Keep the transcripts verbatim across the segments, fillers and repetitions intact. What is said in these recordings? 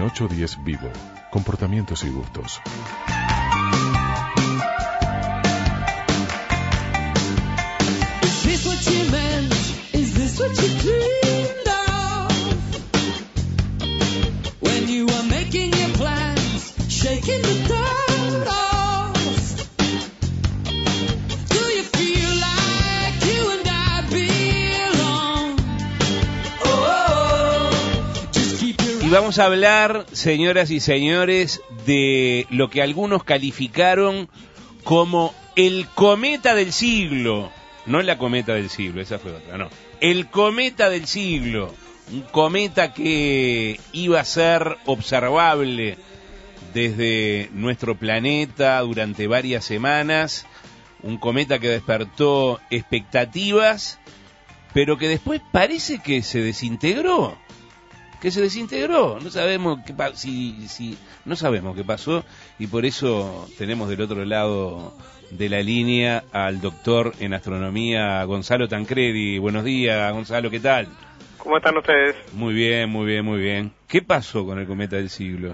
ocho diez Vivo. Comportamientos y gustos. Is this what you meant? Is this what you dreamed of? When you were making your plans, shaking the dirt off. Do you feel like you and I belong? Oh, just keep your... Y vamos a hablar, señoras y señores, de lo que algunos calificaron como el cometa del siglo. No la cometa del siglo, esa fue otra, no. El cometa del siglo. Un cometa que iba a ser observable desde nuestro planeta durante varias semanas. Un cometa que despertó expectativas, pero que después parece que se desintegró. Que se desintegró. No sabemos qué pa- si, si no sabemos qué pasó, y por eso tenemos del otro lado de la línea al doctor en astronomía Gonzalo Tancredi. Buenos días, Gonzalo, ¿qué tal? ¿Cómo están ustedes? Muy bien, muy bien, muy bien. ¿Qué pasó con el cometa del siglo?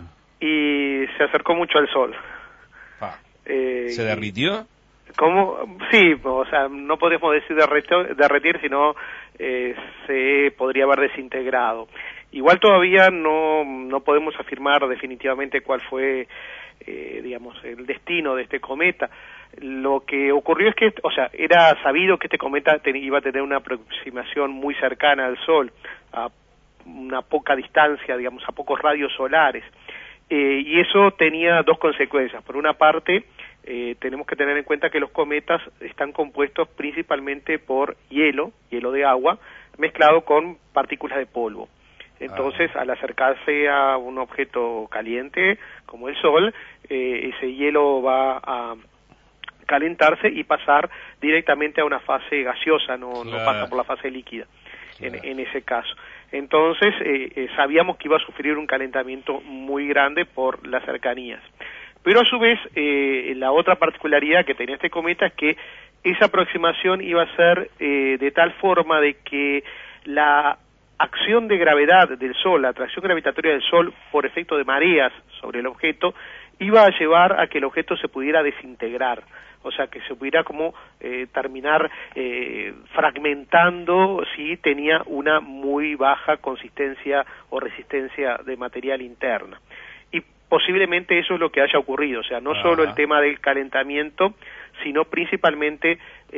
Y se acercó mucho al Sol. Ah, Eh, ¿Se derritió? ¿Cómo? Sí, o sea, no podemos decir derretir, derretir sino eh, se podría haber desintegrado. Igual todavía no, no podemos afirmar definitivamente cuál fue, eh, digamos, el destino de este cometa. Lo que ocurrió es que, o sea, era sabido que este cometa te, iba a tener una aproximación muy cercana al Sol, a una poca distancia, digamos, a pocos radios solares. Eh, y eso tenía dos consecuencias. Por una parte, eh, tenemos que tener en cuenta que los cometas están compuestos principalmente por hielo, hielo de agua, mezclado con partículas de polvo. Entonces, ah. al acercarse a un objeto caliente, como el Sol, eh, ese hielo va a calentarse y pasar directamente a una fase gaseosa, no, claro. no pasa por la fase líquida, claro. en, en ese caso. Entonces, eh, eh, sabíamos que iba a sufrir un calentamiento muy grande por las cercanías. Pero a su vez, eh, la otra particularidad que tenía este cometa es que esa aproximación iba a ser eh, de tal forma de que la acción de gravedad del Sol, la atracción gravitatoria del Sol por efecto de mareas sobre el objeto, iba a llevar a que el objeto se pudiera desintegrar, o sea, que se pudiera como eh, terminar eh, fragmentando si tenía una muy baja consistencia o resistencia de material interna. Y posiblemente eso es lo que haya ocurrido, o sea, no Ajá. solo el tema del calentamiento, sino principalmente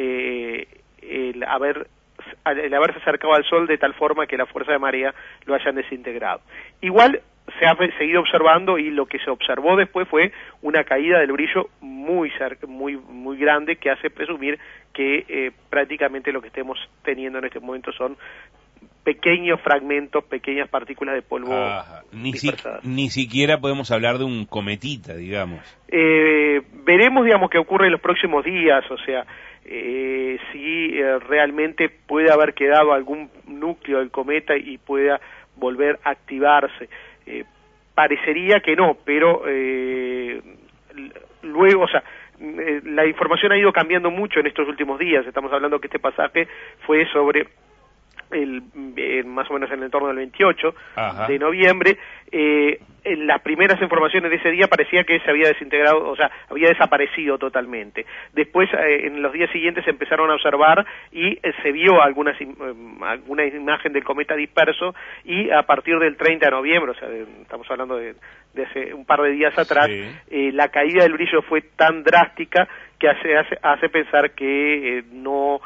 eh, el haber el haberse acercado al Sol de tal forma que la fuerza de marea lo hayan desintegrado. Igual se ha seguido observando, y lo que se observó después fue una caída del brillo muy muy muy grande, que hace presumir que eh, prácticamente lo que estemos teniendo en este momento son pequeños fragmentos, pequeñas partículas de polvo ni, si, ni siquiera podemos hablar de un cometita, digamos. Eh, veremos, digamos, qué ocurre en los próximos días, o sea, eh, si eh, realmente puede haber quedado algún núcleo del cometa y pueda volver a activarse. Eh, parecería que no, pero eh, luego, o sea, eh, la información ha ido cambiando mucho en estos últimos días. Estamos hablando que este pasaje fue sobre el, eh, más o menos en el entorno del veintiocho Ajá. de noviembre. Eh, en las primeras informaciones de ese día parecía que se había desintegrado, o sea, había desaparecido totalmente. Después, eh, en los días siguientes se empezaron a observar y eh, se vio algunas, eh, alguna imagen del cometa disperso, y a partir del treinta de noviembre, o sea, de, estamos hablando de, de hace un par de días atrás, sí. eh, la caída del brillo fue tan drástica que hace, hace, hace pensar que eh, no...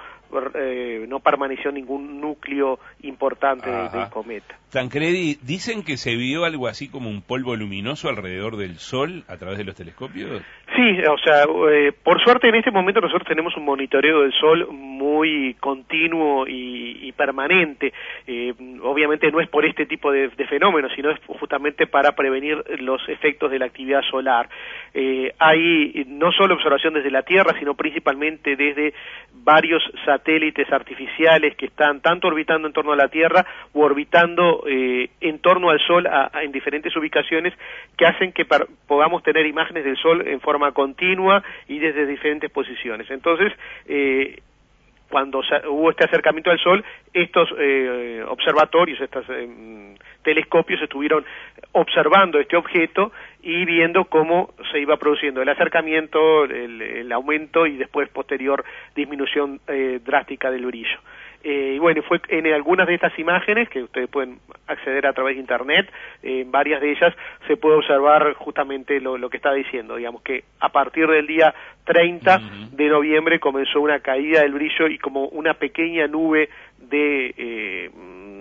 Eh, no permaneció ningún núcleo importante de, del cometa. Tancredi, dicen que se vio algo así como un polvo luminoso alrededor del Sol a través de los telescopios. Sí, o sea, eh, por suerte en este momento nosotros tenemos un monitoreo del Sol muy continuo y, y permanente. Eh, obviamente no es por este tipo de, de fenómenos, sino es justamente para prevenir los efectos de la actividad solar. Eh, hay no solo observación desde la Tierra, sino principalmente desde varios satélites artificiales que están tanto orbitando en torno a la Tierra u orbitando eh, en torno al Sol a, a, en diferentes ubicaciones, que hacen que par, podamos tener imágenes del Sol en forma continua y desde diferentes posiciones. Entonces, eh, cuando hubo este acercamiento al Sol, estos eh, observatorios, estos eh, telescopios estuvieron observando este objeto y viendo cómo se iba produciendo el acercamiento, el, el aumento y después posterior disminución eh, drástica del brillo. Eh, y bueno, fue en algunas de estas imágenes, que ustedes pueden acceder a través de internet, eh, en varias de ellas se puede observar justamente lo, lo que está diciendo, digamos que a partir del día treinta uh-huh. de noviembre comenzó una caída del brillo y como una pequeña nube de eh,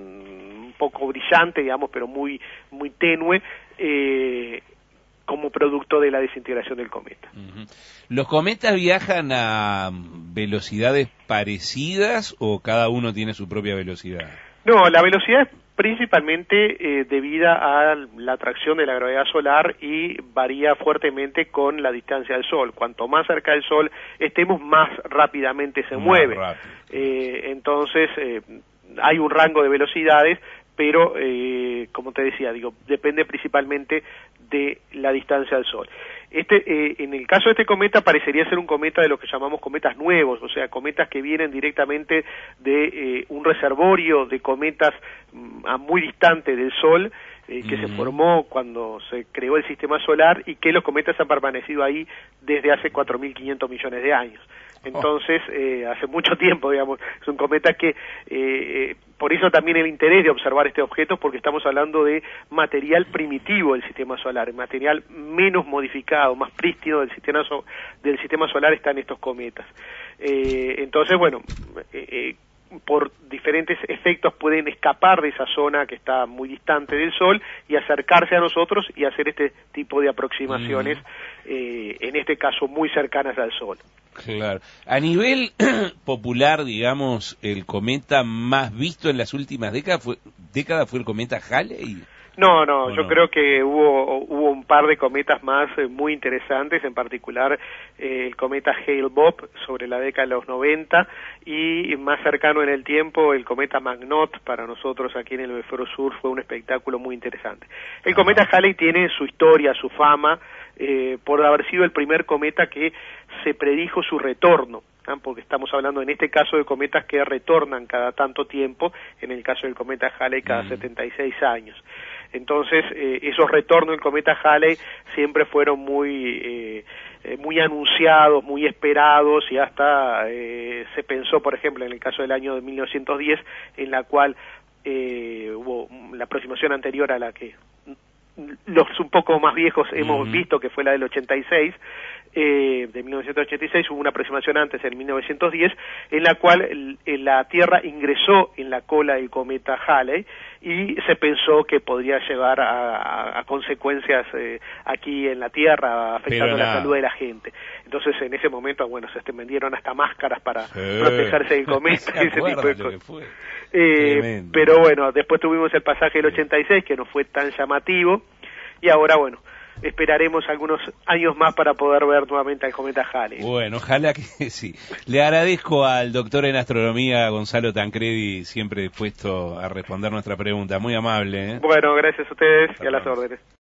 un poco brillante, digamos, pero muy, muy tenue, eh, como producto de la desintegración del cometa. Uh-huh. ¿Los cometas viajan a velocidades parecidas o cada uno tiene su propia velocidad? No, la velocidad es principalmente eh, debida a la atracción de la gravedad solar y varía fuertemente con la distancia del Sol. Cuanto más cerca del Sol estemos, más rápidamente se más mueve. Eh, entonces, eh, hay un rango de velocidades, pero, eh, como te decía, digo, depende principalmente de la distancia del Sol. Este, eh, en el caso de este cometa parecería ser un cometa de lo que llamamos cometas nuevos, o sea, cometas que vienen directamente de eh, un reservorio de cometas mm, a muy distante del Sol, eh, que uh-huh. se formó cuando se creó el sistema solar y que los cometas han permanecido ahí desde hace cuatro mil quinientos millones de años. Entonces, eh, hace mucho tiempo, digamos, es un cometa que, eh, por eso también el interés de observar este objeto, porque estamos hablando de material primitivo del sistema solar, material menos modificado, más prístino del sistema, so del sistema solar están estos cometas. Eh, entonces, bueno, eh, eh, por diferentes efectos pueden escapar de esa zona que está muy distante del Sol y acercarse a nosotros y hacer este tipo de aproximaciones, mm. eh, en este caso muy cercanas al Sol. Claro. A nivel popular, digamos, el cometa más visto en las últimas décadas fue, décadas fue el cometa Halley. No, no, yo no? creo que hubo hubo un par de cometas más eh, muy interesantes, en particular eh, el cometa Hale-Bopp sobre la década de los noventa y más cercano en el tiempo el cometa Magnot, para nosotros aquí en el hemisferio sur fue un espectáculo muy interesante. El cometa Halley tiene su historia, su fama, eh, por haber sido el primer cometa que se predijo su retorno, ¿eh? Porque estamos hablando en este caso de cometas que retornan cada tanto tiempo, en el caso del cometa Halley cada mm. setenta y seis años. Entonces, eh, esos retornos del cometa Halley siempre fueron muy eh, eh, muy anunciados, muy esperados, y hasta eh, se pensó, por ejemplo, en el caso del año de mil novecientos diez, en la cual eh, hubo la aproximación anterior a la que los un poco más viejos hemos uh-huh. visto, que fue la del ochenta y seis, eh, de mil novecientos ochenta y seis, hubo una aproximación antes, en mil novecientos diez, en la cual el, el, la Tierra ingresó en la cola del cometa Halley, y se pensó que podría llevar a, a, a consecuencias eh, aquí en la Tierra, afectando la salud de la gente. Entonces, en ese momento, bueno, se vendieron hasta máscaras para eh, protegerse del cometa y ese tipo de cosas. Eh, pero bueno, después tuvimos el pasaje del ochenta y seis, que no fue tan llamativo, y ahora, bueno, esperaremos algunos años más para poder ver nuevamente al cometa Halley. Bueno, ojalá que sí. Le agradezco al doctor en astronomía, Gonzalo Tancredi, siempre dispuesto a responder nuestra pregunta. Muy amable, ¿eh? Bueno, gracias a ustedes y a las órdenes.